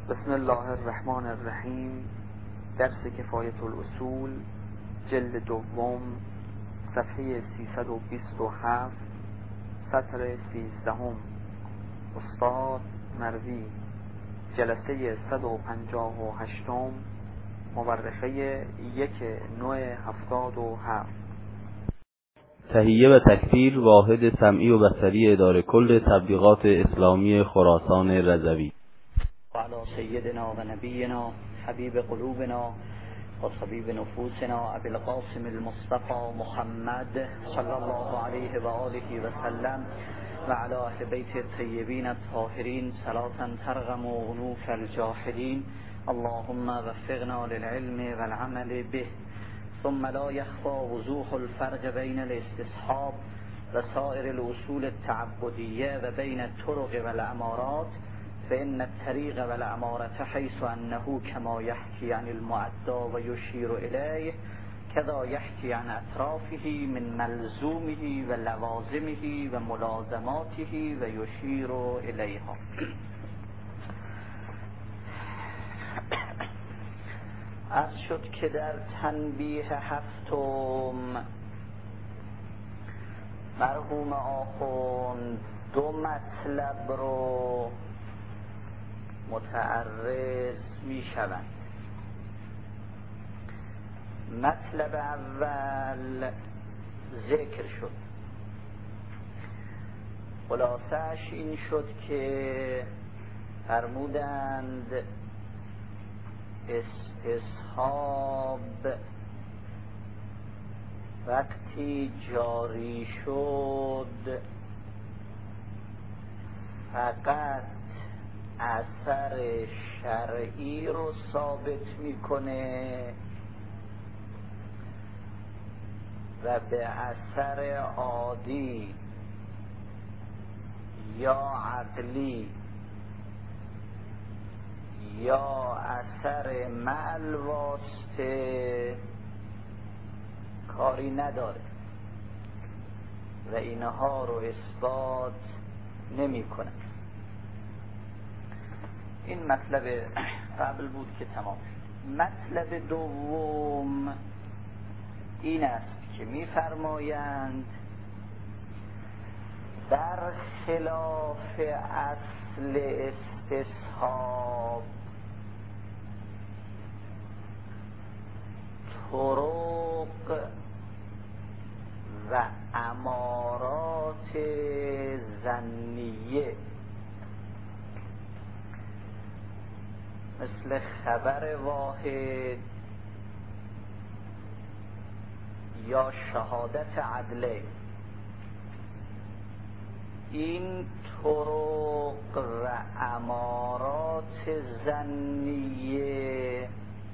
بسم الله الرحمن الرحیم. درس کفایت الاصول، جلد دوم، صفحه 327، سطر 13. استاد مروی، جلسه 158، مورخه 1977. تهیه و تکثیر واحد سمعی و بصری اداره کل تبلیغات اسلامی خراسان رضوی. و علی سیدنا و نبینا حبیب قلوبنا و طبیب نفوسنا ابی القاسم المصطفى محمد صلی الله علیه و آله و سلم و علی اهل بیت الطیبین الطاهرین صلاة ترغم عنوف الجاحدین. اللهم وفقنا للعلم والعمل به. ثم لا يخفى وضوح الفرق بين الاستصحاب و سائر الاصول التعبدیه و بین الطرق والامارات، فإن الطريق والأمارة حيث أنه كما يحكي عن المعدى ويشير إليه كذا يحكي عن أطرافه من ملزومه ولوازمه وملازماته ويشير إليها. عرض شد که در تنبیه هفتم مرحوم آخوند دو مطلب رو متعرض می شوند. مطلب اول ذکر شد، خلاصش این شد که فرمودند استصحاب وقتی جاری شد فقط اثر شرعی رو ثابت میکنه و به اثر عادی یا عقلی یا اثر معل واسطه کاری نداره و اینها رو اثبات نمیکنه. این مطلب قبل بود که تمام شد. مطلب دوم این است که می‌فرمایند در خلاف اصل استصحاب طرق و امارات ظنیه مثل خبر واحد یا شهادت عدله، این طرق و امارات ظنیه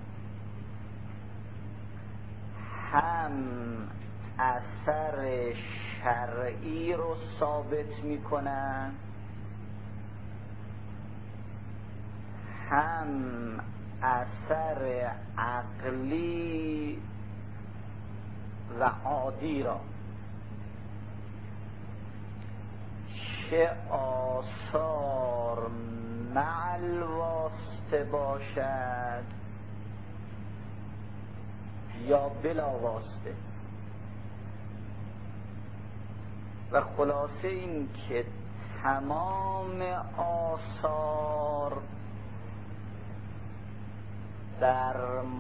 هم اثر شرعی رو ثابت میکنن، هم اثر عقلی و عادی را، چه آثار مع الواسطه باشد یا بلا واسطه. و خلاصه این که تمام آثار در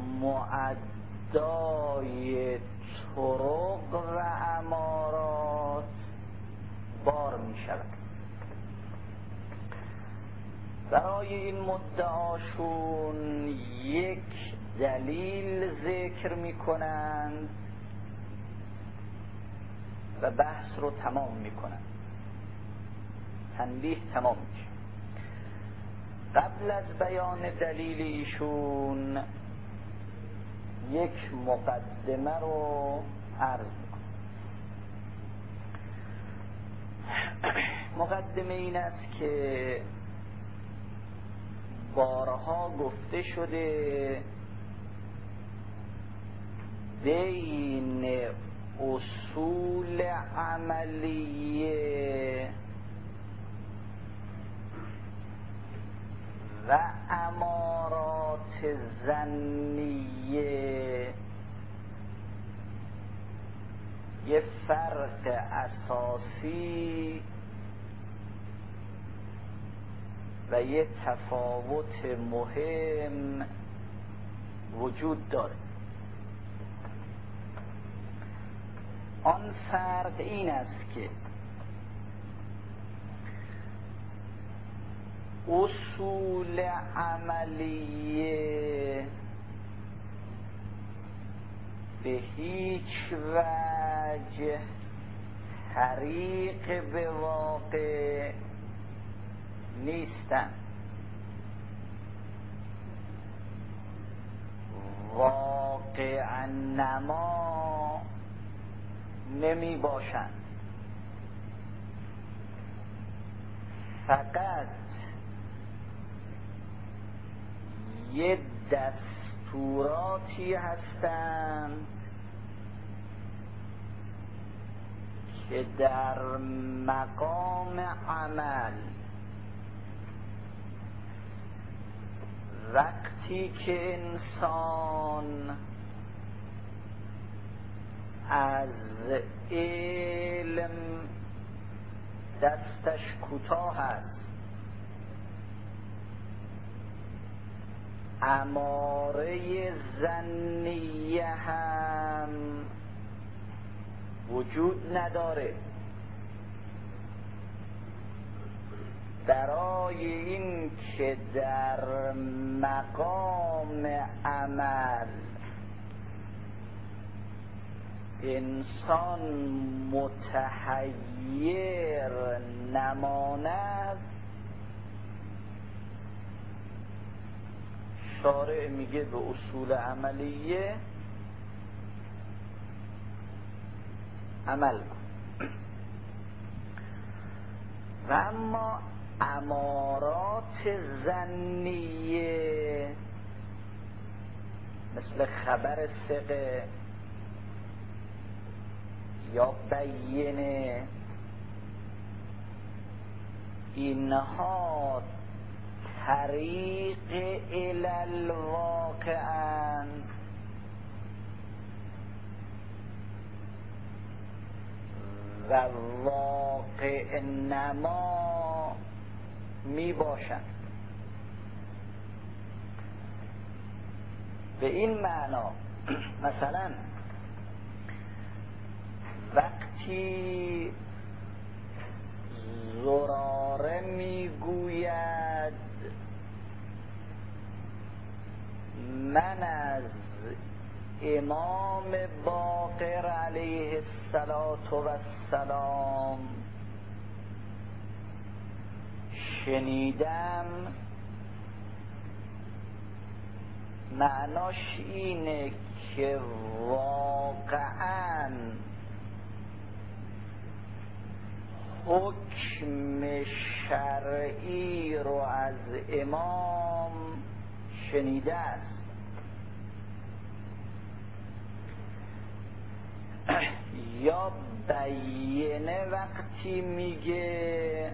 معدای طرق و امارات بار می شود. برای این مدعاشون یک دلیل ذکر می کنند و بحث رو تمام می کنند، تنبیه تمام میشه. قبل از بیان دلیل ایشون یک مقدمه رو عرض میکنم. مقدمه این است که بارها گفته شده بین اصول عملیه و امارات ظنیه یه فرق اساسی و یه تفاوت مهم وجود داره. آن فرق این است که اصول عملیه به هیچ وجه طریق به واقع نیستند، واقع نما نمی باشند، فقط یه دستوراتی هستند که در مقام عمل وقتی که انسان از علم دستش کوتاه است، اماره ظنیه هم وجود نداره، برای این که در مقام عمل انسان متحیر نماند، شارع میگه به اصول عملیه عمل کن. و اما امارات ظنیه مثل خبر ثقه یا بیینه، اینها طریق الالواقعاً و واقع نما می باشند. به این معنا مثلا وقتی زراره میگوید من از امام باقر علیه السلام شنیدم، معناش اینه که واقعاً حکم شرعی رو از امام شنیده است. یا بیینه وقتی میگه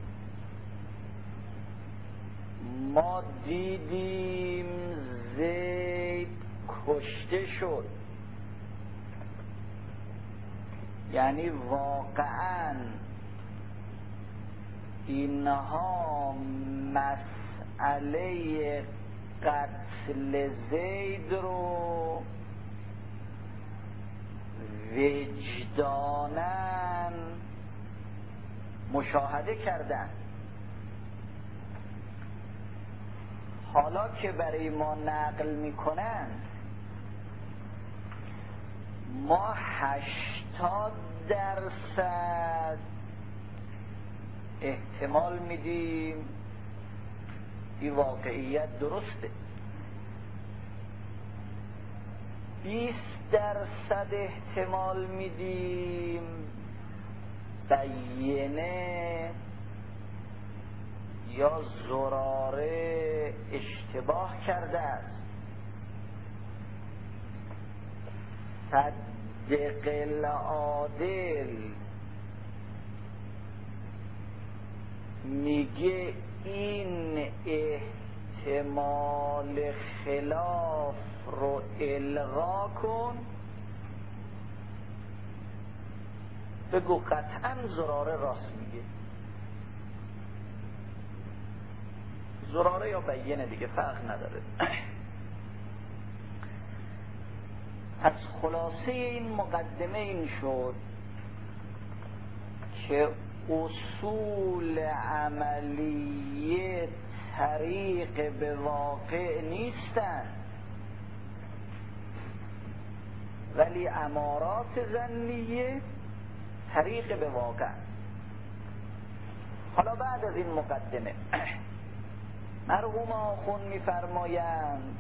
ما دیدیم زید کشته شد، یعنی واقعاً اینها مسئله قتل زید رو وجداناً مشاهده کردن. حالا که برای ما نقل میکنن ما 80% احتمال میدیم این واقعیت درسته، 20% احتمال میدیم بیینه یا زراره اشتباه کرده است. صدق العادل میگه این احتمال خلاف رو الغا کن، بگو قطعا زراره راست میگه. زراره یا بینه دیگه فرق نداره. پس خلاصه این مقدمه این شد که اصول عملیه طریق به واقع نیستن، ولی امارات ظنیه طریق به واقع. حالا بعد از این مقدمه مرحوم آخوند می‌فرمایند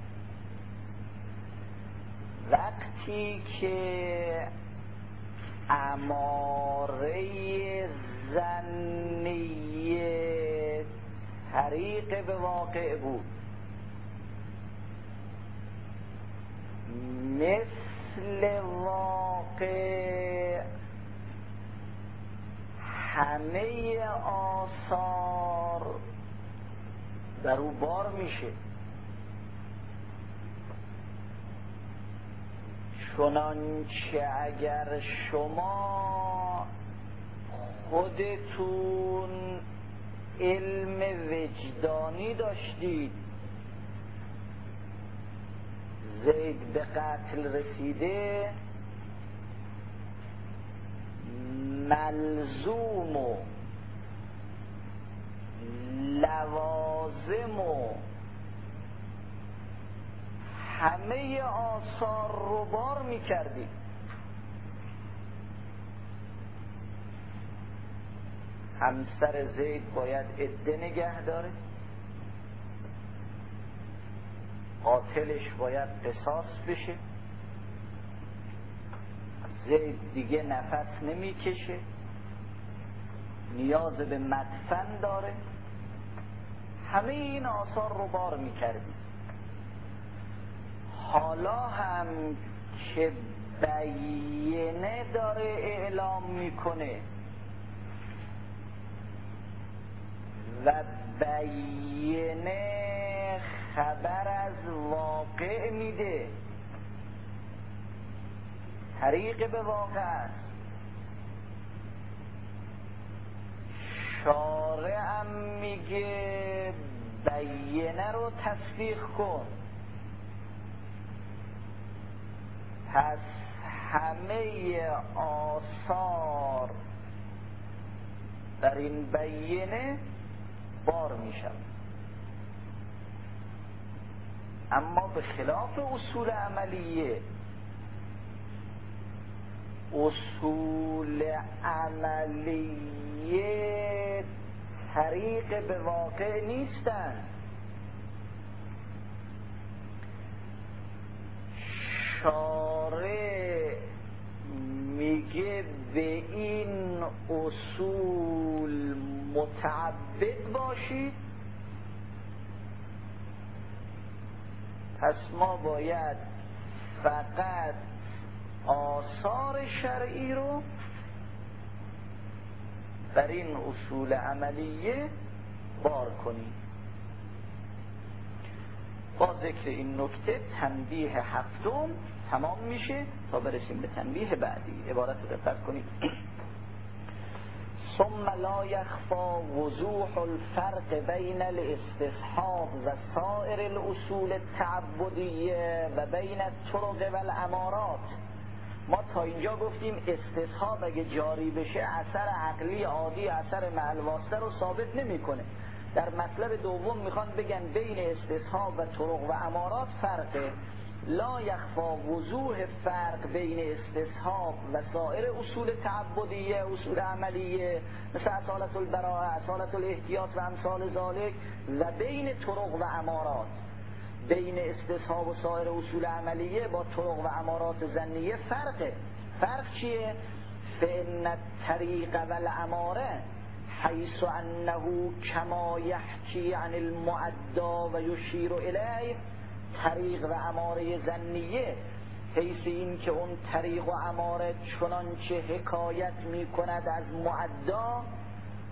وقتی که اماره ظنیه طریق به واقع بود، مثل واقع همه آثار در او بار میشه، چنانچه اگر شما خودتون علم وجدانی داشتید زید به قتل رسیده، ملزوم و لوازم و همه آثار رو بار می کردی. همسر زید باید عده نگه داره، قاتلش باید قصاص بشه، زید دیگه نفس نمی کشه، نیاز به مدفن داره، همه این آثار رو بار می کردی. حالا هم که بینه داره اعلام میکنه و بینه خبر از واقع میده، طریق به واقع است. شارعم میگه بینه رو تصدیق کن، پس همه آثار در این بینه بار میشن. اما به خلاف اصول عملیه، اصول عملیه طریق به واقع نیستن. شارع میگه به این اصول متعبد باشید، پس ما باید فقط آثار شرعی رو بر این اصول عملیه بار کنیم. با ذکر این نکته تنبیه هفتم تمام میشه تا برسیم به تنبیه بعدی. عبارت رو دقت کنید. ثم لا يخفى وضوح الفرق بين الاستصحاب و سائر الاصول التعبدیه و بین الطرق و الامارات. ما تا اینجا گفتیم استصحاب اگه جاری بشه اثر عقلی عادی، اثر معلواسته رو ثابت نمیکنه. در مطلب دوم میخوان بگن بین استصحاب و طرق و امارات فرقه. لا یخفا وضوح فرق بین استصحاب و سایر اصول تعبدیه، اصول عملیه مثل اصالت البراءه، اصالت الاحتیاط و امثال ذالک، و بین طرق و امارات. بین استصحاب و سایر اصول عملیه با طرق و امارات ظنیه فرقه. فرق چیه؟ فإن الطریق و الاماره حیث انه کما یحکی عن المعدا و یشیر الیه. طریق و اماره ظنیه حیث این که اون طریق و اماره چنانچه حکایت می کند از معدا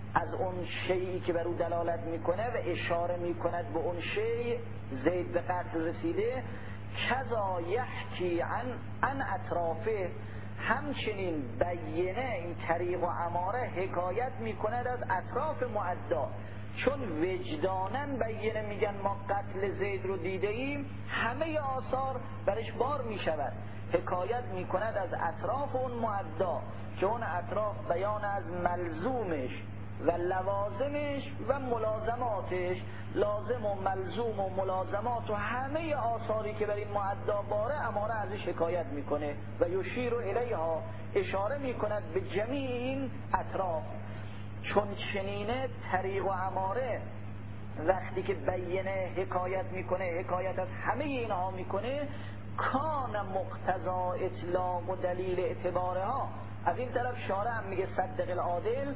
از اون شیئی که بر او دلالت میکنه و اشاره میکند به اون شیء زید به قتل رسیده. کذا یحکی عن اطرافه، همچنین بیینه این طریق و اماره حکایت میکند از اطراف معدا، چون وجدانن بیینه میگن ما قتل زید رو دیده ایم، همه آثار برش بار میشود. حکایت میکند از اطراف اون معدا که اون اطراف بیان از ملزومش و لوازمش و ملازماتش، لازم و ملزوم و ملازمات و همه آثاری که بر این معدا باره اماره ازش حکایت میکنه و یشیر الیها، اشاره میکند به جمیع این اطراف. چون چنینه طریق و اماره وقتی که بیینه حکایت میکنه، حکایت از همه اینها میکنه، کان مقتضا اطلاق و دلیل اعتبارها. از این طرف شارع هم میگه صدق العادل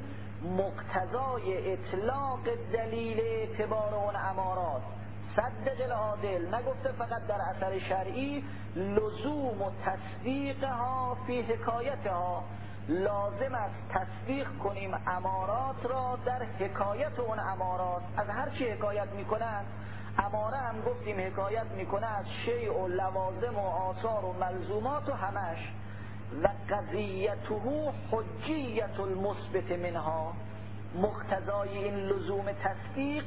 مقتضای اطلاق دلیل اعتبار اون امارات. صدق العادل نگفته فقط در اثر شرعی، لزوم و تصدیقها فی حکایتها، لازم است تصدیق کنیم امارات را در حکایت اون امارات. از هر چی حکایت میکنن، اماره هم گفتیم حکایت میکنه از شیء و لوازم و آثار و ملزومات و همش. و قضیته حجیت المثبت منها، مقتضای این لزوم تصدیق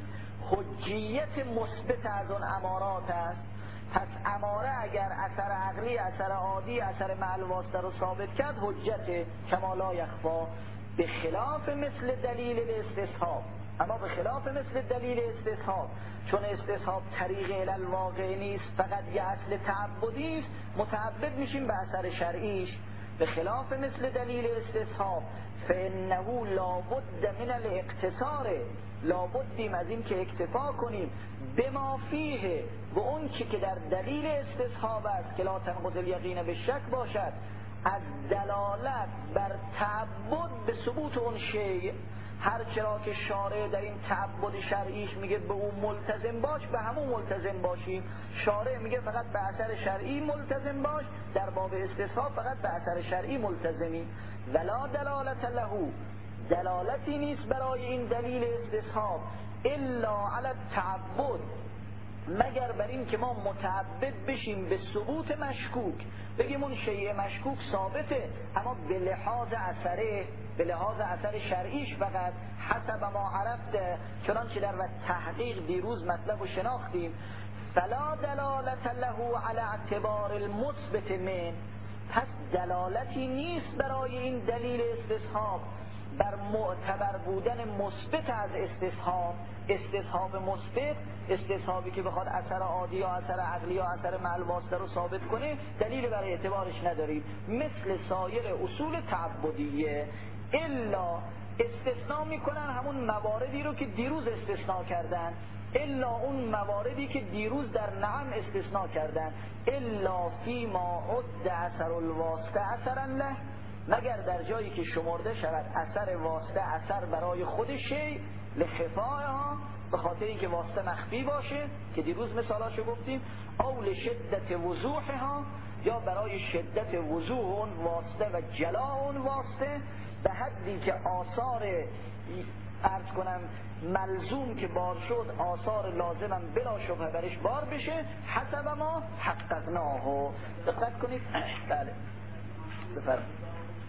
حجیت مثبت از اون امارات است. پس اماره اگر اثر عقلی، اثر عادی، اثر معل واسطه رو ثابت کرد حجت کما لا یخفا، به خلاف مثل دلیل الاستصحاب. اما به خلاف مثل دلیل استصحاب، چون استصحاب طریق الالواقع نیست، فقط یه اصل تعبدی است، متعبد میشیم به اثر شرعیش. به خلاف مثل دلیل استصحاب فانه لابد من الاقتصار، لابدیم از این که اکتفا کنیم بما فیه، و اون که در دلیل استصحاب است که لا تنقض الیقین به شک باشد، از دلالت بر تعبد به ثبوت اون شیء. هر چرا که شارع در این تعبد شرعیش میگه به اون ملتزم باش، به همون ملتزم باشیم. شارع میگه فقط به اثر شرعی ملتزم باش، در باب استصحاب فقط به اثر شرعی ملتزمیم. ولا دلالت له، دلالتی نیست برای این دلیل استصحاب الا علی التعبد، مگر بر این که ما متعبد بشیم به ثبوت مشکوک، بگیم اون شیء مشکوک ثابته اما به لحاظ اثره، به لحاظ اثر شرعیش فقط، حسب ما عرفته، چنانچه در وقت تحقیق دیروز مطلب و شناختیم. فلا دلالت له علی اعتبار المثبت من، پس دلالتی نیست برای این دلیل استصحاب بر معتبر بودن مثبت از استصحاب. استصحاب مثبت، استصحابی که بخواد اثر عادی یا اثر عقلی یا اثر معل واسطه رو ثابت کنه، دلیل برای اعتبارش نداریم، مثل سایر اصول تعبدیه. الا استثناء میکنن همون مواردی رو که دیروز استثناء کردن، الا اون مواردی که دیروز در نعم استثناء کردن، الا فیما عد اثر الواسطه اثرا له، مگر در جایی که شمرده شود اثر واسطه اثر برای خود شیء لخفائها، به خاطر اینکه واسطه مخفی باشه که دیروز مثالاشو گفتیم، او لشدت وضوحها، یا برای شدت وضوح اون واسطه و جلا اون واسطه، به حدی که آثار عرض کنم ملزوم که بار شد آثار لازمم بلا شبه برش بار بشه. حسب ما حققناه. دقت کنید. بله بفرمایید.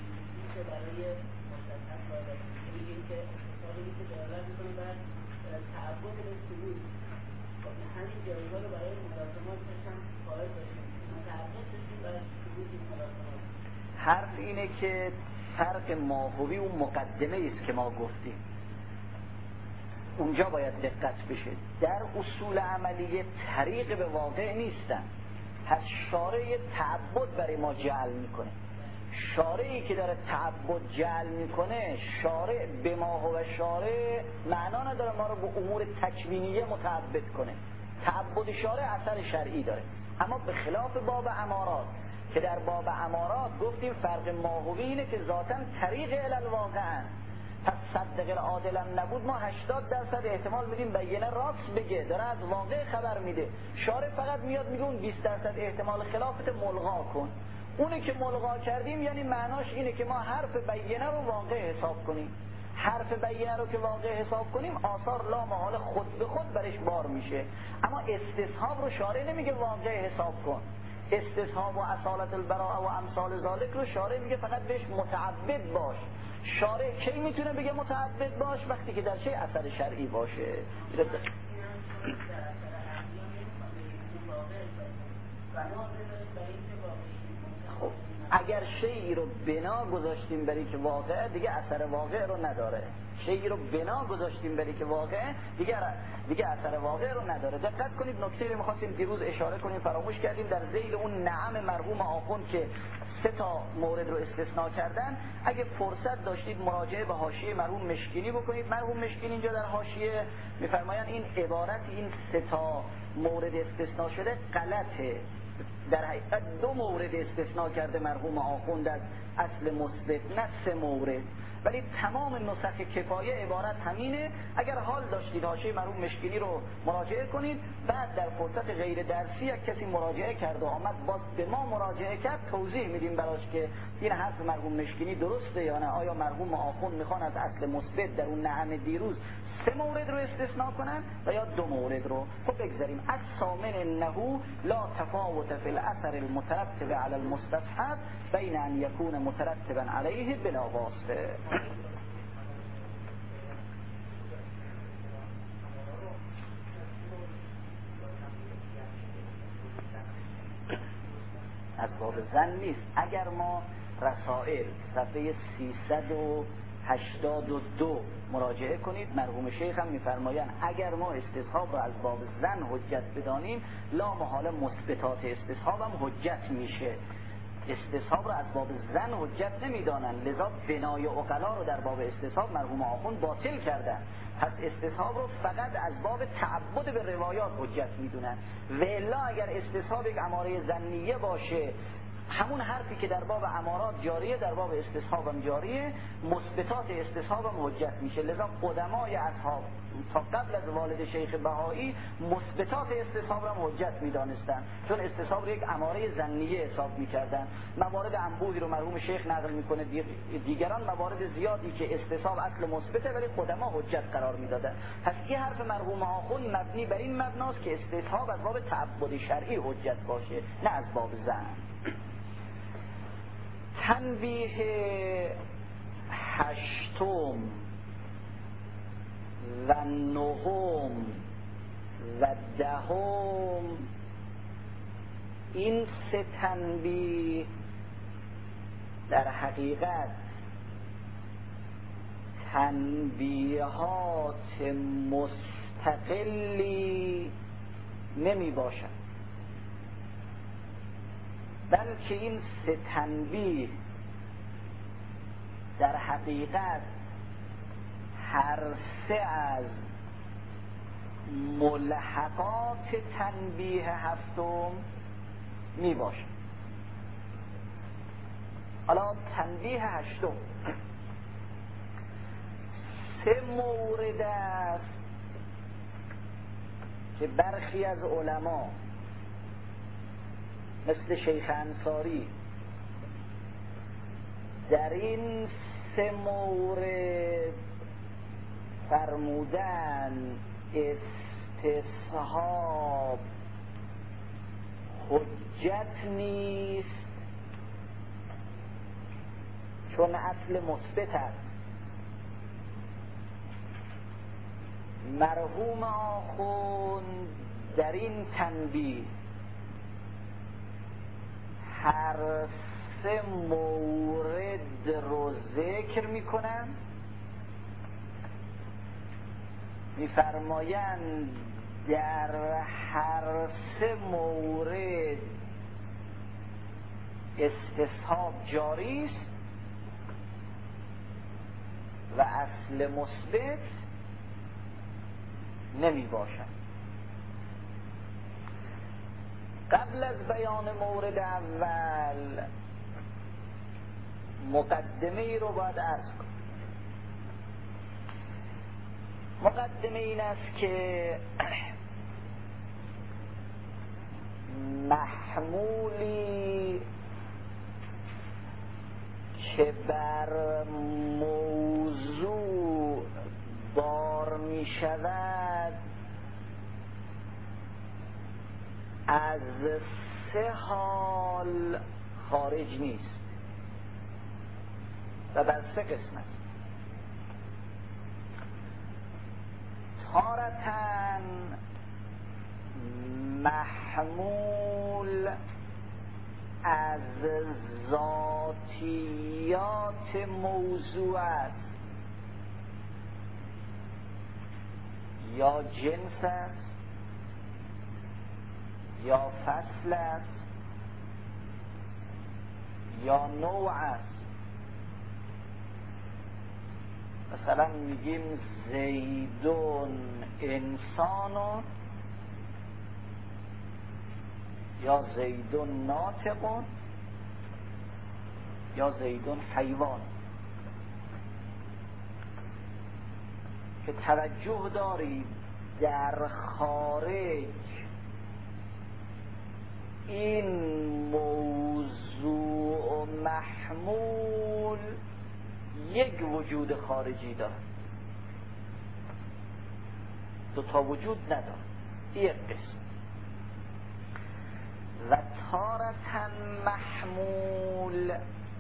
برای مستقیم باید بگیم که اقتصادی که دلالت میکنه بر تعبد به ثبوت، خب همین جایگاه رو برای ملازمات هم قائل باشیم، متعبد بشیم برای ثبوت این ملازمات. حرف اینه که فرق ماهوی اون مقدمه است که ما گفتیم، اونجا باید دقت بشه. در اصول عملیه طریق به واقع نیستن، پس شارع تعبد برای ما جعل میکنه. شارعی که داره تعبد جعل میکنه، شارع به ما و شارع معنا نداره ما رو به امور تکوینیه متعبد کنه. تعبد شارع اثر شرعی داره. اما به خلاف باب امارات که در باب امارات گفتیم فرق ماهوی اینه که ذاتاً طریق الالواقع، پس صدق العادل نبود ما 80% احتمال میدیم بیینه راست بگه، داره از واقع خبر میده. شارع فقط میاد میگه اون 20% احتمال خلافت ملغا کن. اونی که ملغا کردیم یعنی معناش اینه که ما حرف بیینه رو واقع حساب کنیم، حرف بینه رو که واقع حساب کنیم آثار لا محال خود به خود برش بار میشه، اما استصحاب رو شارع نمیگه واقع حساب کن. استصحاب و اصالت البراءه و امثال ذالک رو شارع میگه فقط بهش متعبد باش. شارع کی میتونه بگه متعبد باش؟ وقتی که در چه اثر شرعی باشه. خب اگر شیئی رو بنا گذاشتیم برای که واقع، دیگه اثر واقع رو نداره. شیئی رو بنا گذاشتیم برای که واقع، دیگه اثر واقع رو نداره. دقت کنید نکته رو می‌خواستیم دیروز اشاره کنیم فراموش کردیم. در ذیل اون نعم مرحوم آخوند که 3 مورد رو استثناء کردن، اگه فرصت داشتید مراجعه به حاشیه مرحوم مشکینی بکنید. مرحوم مشکینی اینجا در حاشیه می‌فرمایند این عبارت این 3 مورد استثناء شده غلطه. در حقیقت 2 مورد استثناء کرده مرحوم آخوند از اصل مثبت، نه 3 مورد. ولی تمام نسخ کفایه عبارت همینه. اگر حال داشتید حاشیه مرحوم مشکینی رو مراجعه کنید، بعد در فرصت غیر درسی یک کسی مراجعه کرد و آمد باز به ما مراجعه کرد، توضیح میدیم براش که این حرف مرحوم مشکینی درسته یا نه. آیا مرحوم آخوند میخوان از اصل مثبت در اون نعم دیروز 3 مورد رو استثناء کنن و یا 2 مورد رو؟ خب بگذاریم. از سامن انه لا تفاوت فی الاثر المترتب علی المستصحب بین ان یکون مترتبا علیه بلا واسطه. از باب زن نیست. اگر ما رسائل صفحه 382 مراجعه کنید، مرحوم شیخ هم میفرمایند اگر ما استصحاب را از باب زن حجت بدانیم، لا محال مثبتات استصحاب هم حجت میشه. استصحاب را از باب زن حجت نمیدانن، لذا بنای عقلا رو در باب استصحاب مرحوم آخوند باطل کردن. پس استصحاب رو فقط از باب تعبد به روایات حجت میدونن. و الا اگر استصحاب یک اماره ظنیه باشه، همون حرفی که در باب امارات جاریه در باب استصحاب هم جاریه، مثبتات استصحاب هم حجت میشه. لذا قدمای اصحاب تا قبل از والد شیخ بهایی مثبتات استصحاب هم حجت میدانستن، چون استصحاب رو یک اماره ظنیه حساب میکردن. موارد انبوهی رو مرحوم شیخ نقل میکنه، دیگران موارد زیادی که استصحاب اصل مثبته ولی قدما حجت قرار میدادن. پس این حرف مرحوم آخوند مبنی بر این مبناست که استصحاب از باب تعبد شرعی حجت باشه، نه از باب زن. تنبیه 8 و 9 و 10 این 3 تنبیه در حقیقت تنبیهات مستقلی نمی باشند، بلکه این 3 تنبیه در حقیقت هر 3 از ملحقات تنبیه 7 می باشد. حالا تنبیه 8 3 مورد است که برخی از علما مثل شیخ انصاری در این 3 مورد فرمودن استصحاب حجت نیست چون اصل مثبت است. مرحوم آخوند در این تنبیه هر 3 مورد رو ذکر میکنن، میفرمایند در هر 3 مورد استصحاب جاری است و اصل مثبت نمی باشد. قبل از بیان مورد اول مقدمه ای رو باید عرض کنم. مقدمه این است که محمولی که بر موضوع بار می شود از 3 حال خارج نیست و بر 3 قسمت. تارتاً محمول از ذاتیات موضوع است، یا جنس است، یا فصل است، یا نوع است. مثلا میگیم زیدون انسانون، یا زیدون ناطقون، یا زیدون حیوان. که توجه دارید در خارج این موضوع محمول یک وجود خارجی دارد، 2 وجود ندارد، یک قسم. و تارتاً محمول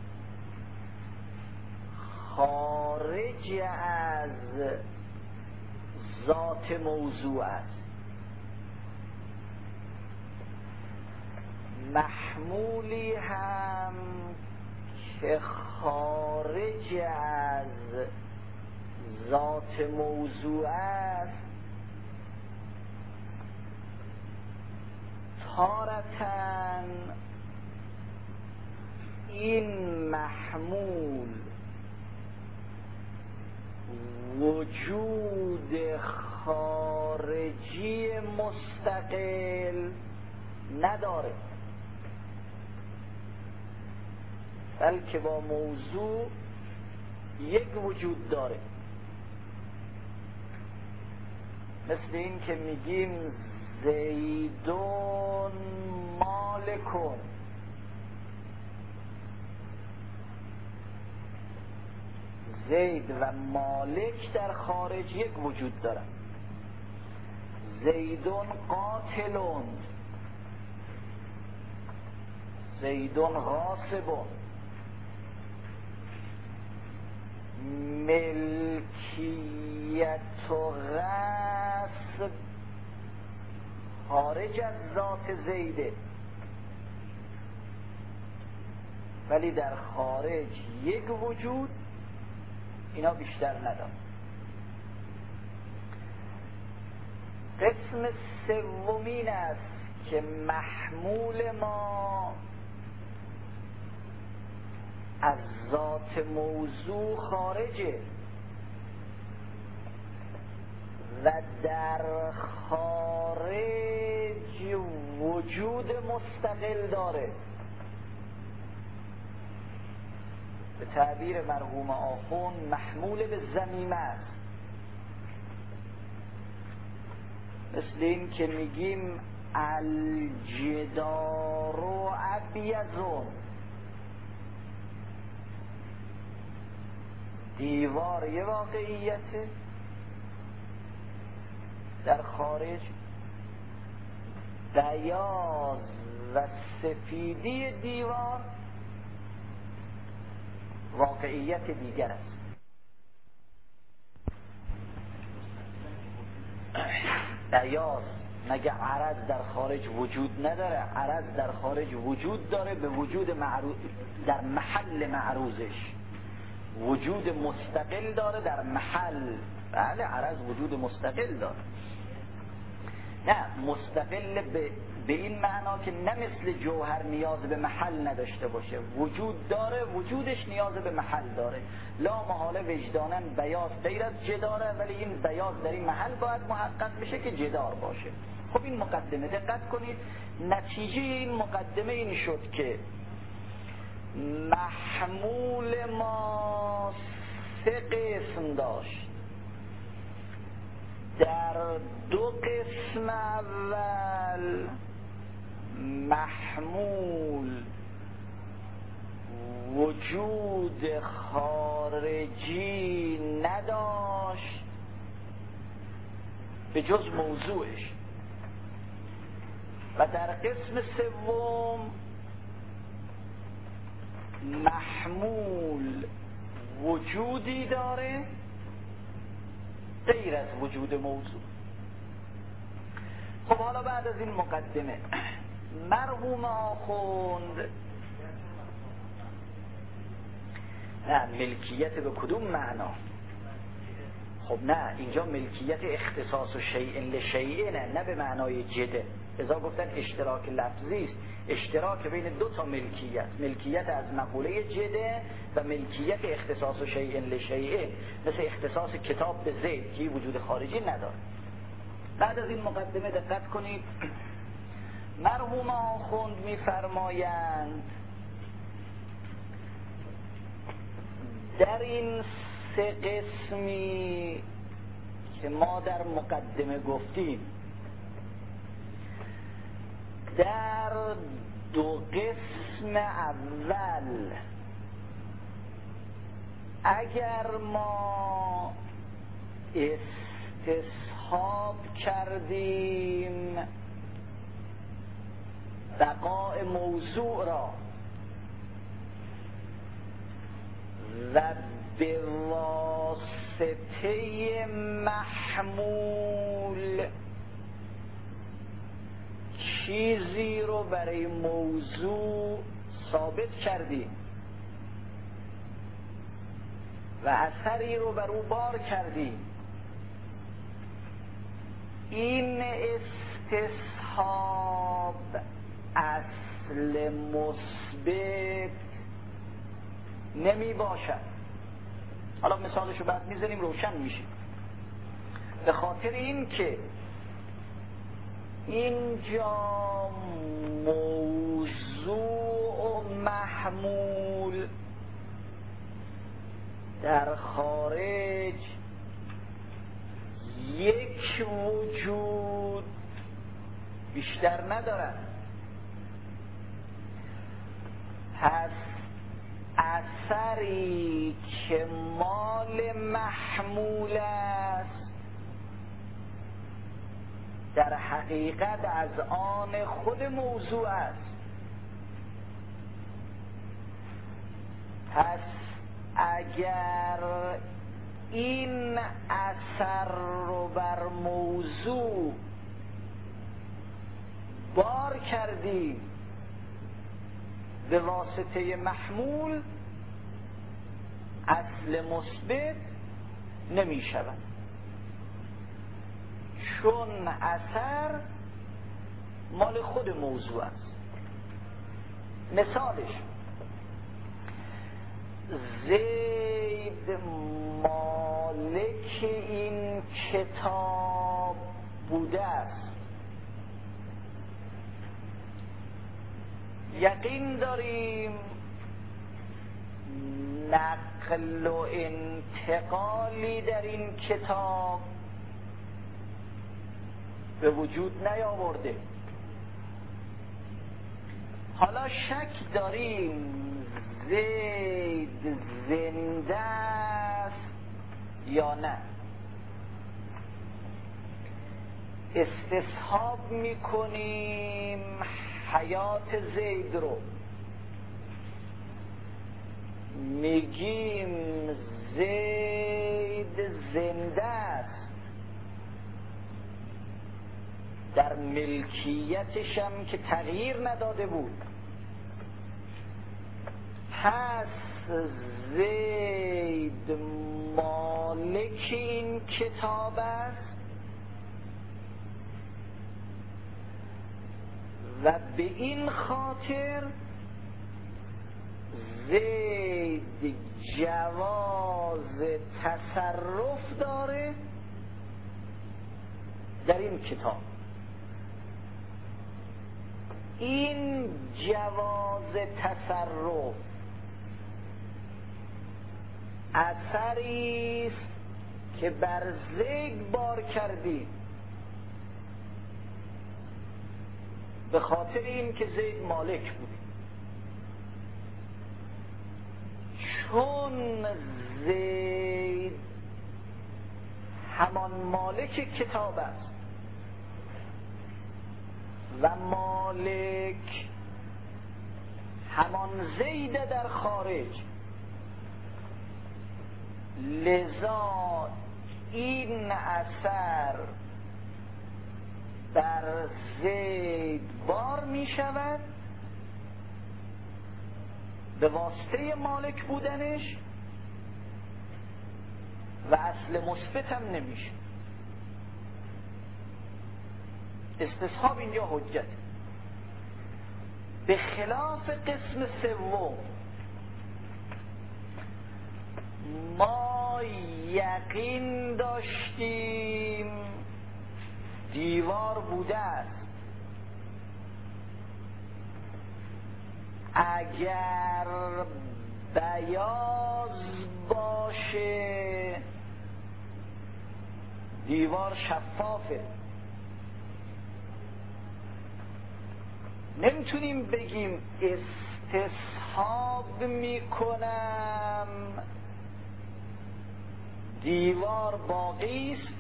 خارج از ذات موضوع است. محمولی هم که خارج از ذات موضوع است تارتاً این محمول وجود خارجی مستقل نداره، بلکه با موضوع یک وجود داره. مثل این که میگیم زیدون مالکون، زید و مالک در خارج یک وجود دارن. زیدون قاتلون، زیدون غاصبون. ملکیت و غصب خارج از ذات زیده، ولی در خارج یک وجود اینا بیشتر ندارن. قسم سومین است که محمول ما از ذات موضوع خارجه و در خارج وجود مستقل داره. به تعبیر مرحوم آخوند محمول به ضمیمه است. مثل این که میگیم الجدار و ابیضون، دیوار یه واقعیته، در خارج بیاض و سفیدی دیوار واقعیت دیگر است. بیاض مگه عرض در خارج وجود نداره؟ عرض در خارج وجود داره، به وجود در محل معروضش وجود مستقل داره در محل. بله عرض وجود مستقل داره، نه مستقل به این معنا که نه مثل جوهر نیاز به محل نداشته باشه، وجود داره، وجودش نیاز به محل داره. لا محاله وجداناً بیاض غیر از جداره، ولی این بیاض در این محل باید محقق بشه که جدار باشه. خب این مقدمه، دقت کنید نتیجه این مقدمه این شد که محمول ما 3 قسم داشت. در 2 قسم اول محمول وجود خارجی نداشت به جز موضوعش. و در قسم سوم محمول وجودی داره غیر از وجود موضوع. خب حالا بعد از این مقدمه مرحوم آخوند نه ملکیت به کدوم معنا؟ خب نه، اینجا ملکیت اختصاص و شیء لشیء نه به معنای جده. ازا گفتن اشتراک لفظی است، اشتراک بین دو تا ملکیت از مقوله جده و ملکیت اختصاص و شیء لشیء، مثل اختصاص کتاب به زید که وجود خارجی نداره. بعد از این مقدمه دقت کنید، مرحوم آخوند می‌فرمایند در این سه قسمی که ما در مقدمه گفتیم، در دو قسم اول اگر ما استصحاب کردیم بقاء موضوع را و به واسطه محمول چیزی رو برای موضوع ثابت کردیم و اثری رو بر او بار کردیم، این استصحاب اصل مثبت نمی باشد. حالا مثالشو بعد میزنیم روشن میشه. به خاطر این که اینجا موضوع و محمول در خارج یک وجود بیشتر ندارد، پس اثری که مال محمول است در حقیقت از آن خود موضوع است. پس اگر این اثر رو بر موضوع بار کردیم به واسطه محمول، اصل مثبت نمی شود، چون اثر مال خود موضوع است. مثالش زید مالک این کتاب بوده است. یقین داریم نقل و انتقالی در این کتاب به وجود نیاورده. حالا شک داریم زید زنده است یا نه. استصحاب میکنیم حیات زید رو، میگیم زید زنده است، در ملکیتش هم که تغییر نداده بود. پس زید مالک این کتاب است و به این خاطر زید جواز تصرف داره در این کتاب. این جواز تصرف اثری است که بر زید بار کردیم به خاطر این که زید مالک بود. چون زید همان مالک کتاب است و مالک همان زید در خارج، لذا این اثر بر زید بار می شود به واسطه مالک بودنش و اصل مثبت هم نمیشه. استصحاب اینجا حجت. به خلاف قسم سوم ما یقین داشتیم دیوار بوده است، اگر بیاض باشه دیوار شفافه. نمیتونیم بگیم استصحاب میکنم دیوار باقی است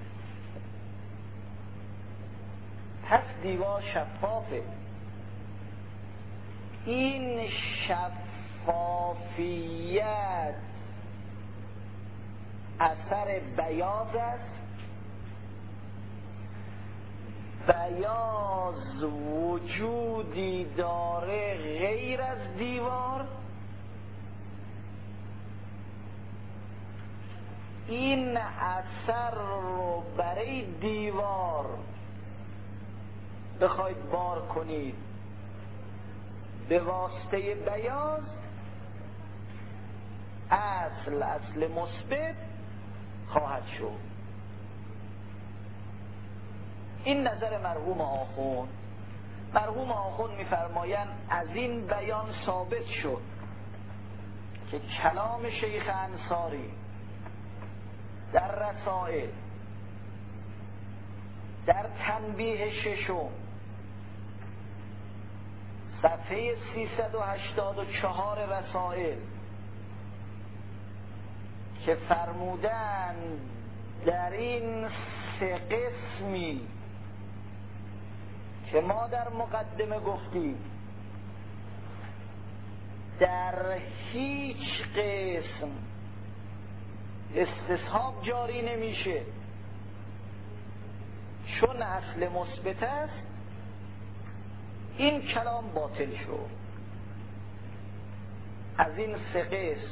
پس دیوار شفافه. این شفافیت اثر بیاض است. بیاض وجودی داره غیر از دیوار. این اثر رو برای دیوار بخواید بار کنید به واسطه بیاض، اصل مثبت خواهد شد. این نظر مرحوم آخوند. مرحوم آخوند می‌فرمایند از این بیان ثابت شد که کلام شیخ انصاری در رسائل در تنبیه ششم صفحه 384 رسائل که فرمودن در این سه قسمی که ما در مقدمه گفتیم در هیچ قسم استصحاب جاری نمیشه چون اصل مثبت است، این کلام باطل شد. از این سه قسم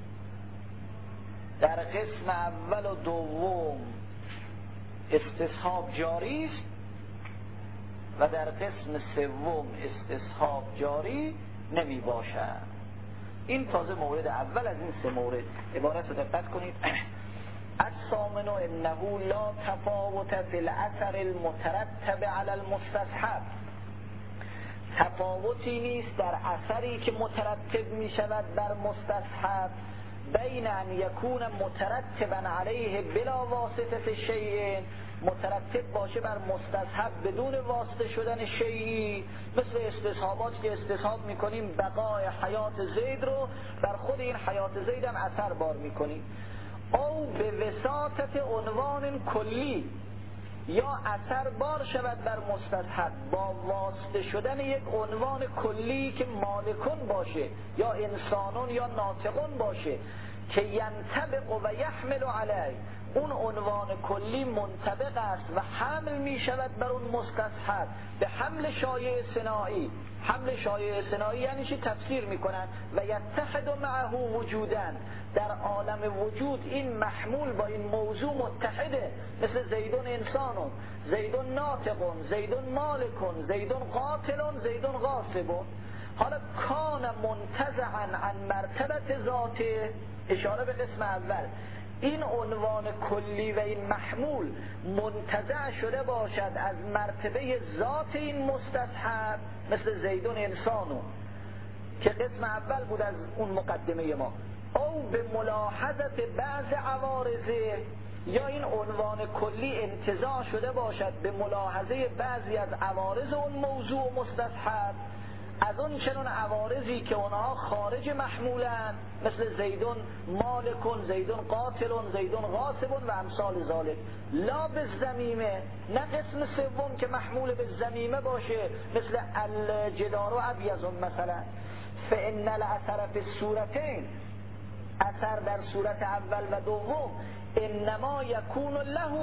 در قسم اول و دوم استصحاب جاری است و در قسم سوم استصحاب جاری نمی باشد. این تازه مورد اول از این سه مورد. عبارت رو دقت کنید. الثامن انه لا تفاوت فی الاثر المترتب علی المستصحب. تفاوتی نیست در اثری که مترتب می شود بر مستصحب بین ان یکون مترتبا علیه بلا واسطه شیء، مترتب باشه بر مستصحب بدون واسطه شدن شیئی، مثل استصحابات که استصحاب میکنیم بقای حیات زید رو بر خود این حیات زید هم اثر بار میکنیم، او به وساطت عنوان کلی، یا اثر بار شود بر مستصحب با واسطه شدن یک عنوان کلی که مالکون باشه یا انسانون یا ناطقون باشه که ینطبق و یحمل علی، اون عنوان کلی منطبق است و حمل می شود بر اون مستصحب به حمل شایع صناعی. حمل شایع صناعی یعنی چی؟ تفسیر می کنند و یتحد معه وجودن، در عالم وجود این محمول با این موضوع متحده، مثل زیدون انسانون، زیدون ناطقون، زیدون مالکون، زیدون قاتلون، زیدون غاصبون. حالا کان منتزعا عن مرتبت ذاته، اشاره به قسم اول، این عنوان کلی و این محمول منتزع شده باشد از مرتبه ذات این مستصحب، مثل زیدون انسانون که قسم اول بود از اون مقدمه ما، او به ملاحظت بعض عوارضه، یا این عنوان کلی انتزاع شده باشد به ملاحظه بعضی از عوارض اون موضوع مستصحب، از اون چنون عوارضی که اونها خارج محمولن، مثل زیدون مالکون، زیدون قاتلون، زیدون غاصبون و امثال ذالک. لا به زمیمه، نه قسم سوم که محمول به زمیمه باشه، مثل الجدار و ابیضون مثلا. فان الاثر فی الصورتین، اثر در صورت اول و دوم انما یکون له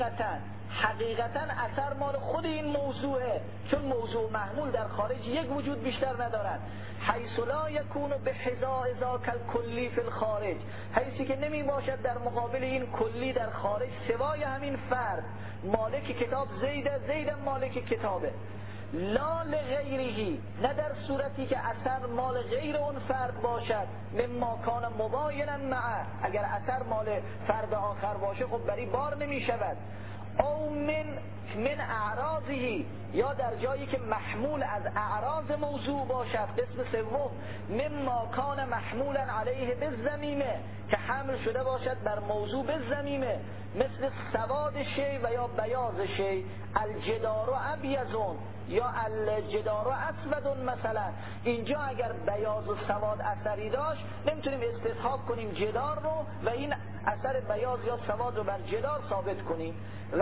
حقیقتا اثر مال خود این موضوعه، چون موضوع محمول در خارج یک وجود بیشتر ندارد. حیث لا یکون بحذاء ذاک الکلی فی الخارج، حیثی که نمی باشد در مقابل این کلی در خارج سوای همین فرد. مالک کتاب زید مالک کتابه. لا لغیرهی، نه در صورتی که اثر مال غیر اون فرد باشد. مما کان مباینا معه، اگر اثر مال فرد آخر باشه خب بری بار نمی شود. او من اعراضهی، یا در جایی که محمول از اعراض موضوع باشد. قسم سوم مما کان محمولا علیه بالضمیمه، که حمل شده باشد بر موضوع بالضمیمه، مثل سواد شی و یا بیاض شی. الجدار و ابیضون یا الجدار و اسودون مثلا. اینجا اگر بیاض و سواد اثری داشت نمیتونیم استصحاب کنیم جدار رو و این اثر بیاض یا سواد رو بر جدار ثابت کنیم. و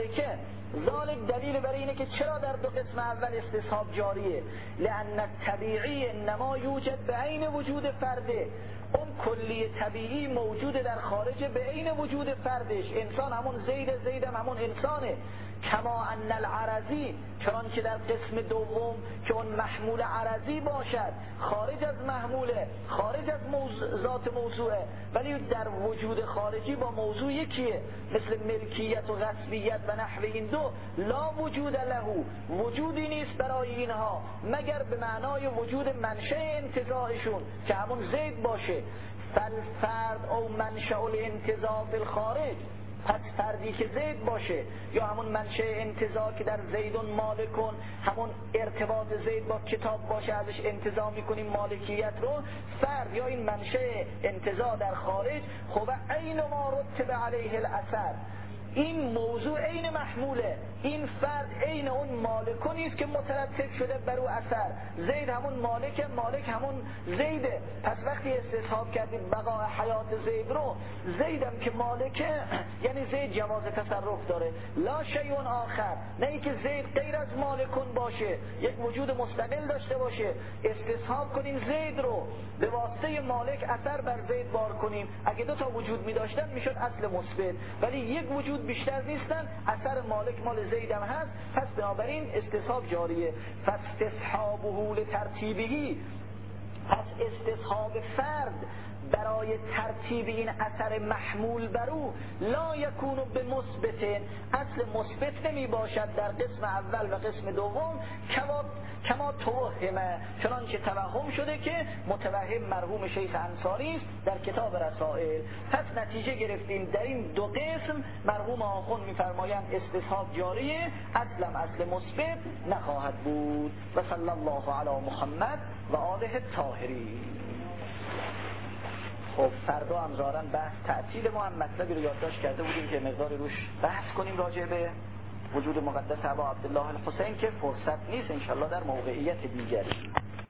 ذالک دلیل برای اینه که چرا در دو قسم اول استصحاب جاریه. لأن الطبیعی انما یوجد به عین وجود فرده، اون کلی طبیعی موجود در خارج به عین وجود فردش. انسان همون زید هم همون انسانه. کما ان العرضی، چنانکه در قسم دوم که اون محمول عرضی باشد خارج از محموله، خارج از ذات موضوعه، ولی در وجود خارجی با موضوع یکیه، مثل ملکیت و غصبیت و نحو این دو. لا وجود له، وجودی نیست برای اینها مگر به معنای وجود منشأ انتزاعشون که همون زید باشه. فالفرد او منشأ الانتزاع فی الخارج، پس فردی که زید باشه یا همون منشأ انتزاع که در زیدون مالکون، همون ارتباط زید با کتاب باشه ازش انتزاع میکنیم مالکیت رو. فرد یا این منشأ انتزاع در خارج خب عین ما رتب علیه الاثر، این موضوع عین محموله. این فرد عین اون مالکونی است که مترتب شده بر او اثر. زید همون مالک همون زیده. پس وقتی استصحاب کردیم بقاء حیات زید رو، زیدم که مالکه یعنی زید جواز تصرف داره. لا شیء آخر، نه اینکه زید غیر از مالکون باشه، یک وجود مستقل داشته باشه. استصحاب کنیم زید رو به واسطه مالک اثر بر زید بار کنیم. اگه دو تا وجود می داشتن میشد اصل مثبت، ولی یک وجود بیشتر نیستن، اثر مالک مال زیدم هست، پس بنابراین استصحاب جاریه. فاستصحابه لترتیبه، پس استصحاب فرد برای ترتیب این اثر محمول بر او لا یکون به مثبت، اصل مثبت نمی باشد در قسم اول و قسم دوم. کما توهمه، چنانچه توهم شده که متوهم مرحوم شیخ انصاری است در کتاب رسائل. پس نتیجه گرفتیم در این دو قسم مرحوم آخوند میفرمایند استصحاب جاریه، اصلا اصل مثبت نخواهد بود. و صلی الله علی محمد و آله الطاهرین. خب فردا هم ظاهراً بحث تعطیل ما هم مطلبی رو یادداشت کرده بودیم که مقداری روش بحث کنیم راجع به وجود مقدس ابا عبدالله الحسین که فرصت نیست، انشالله در موقعیت دیگری.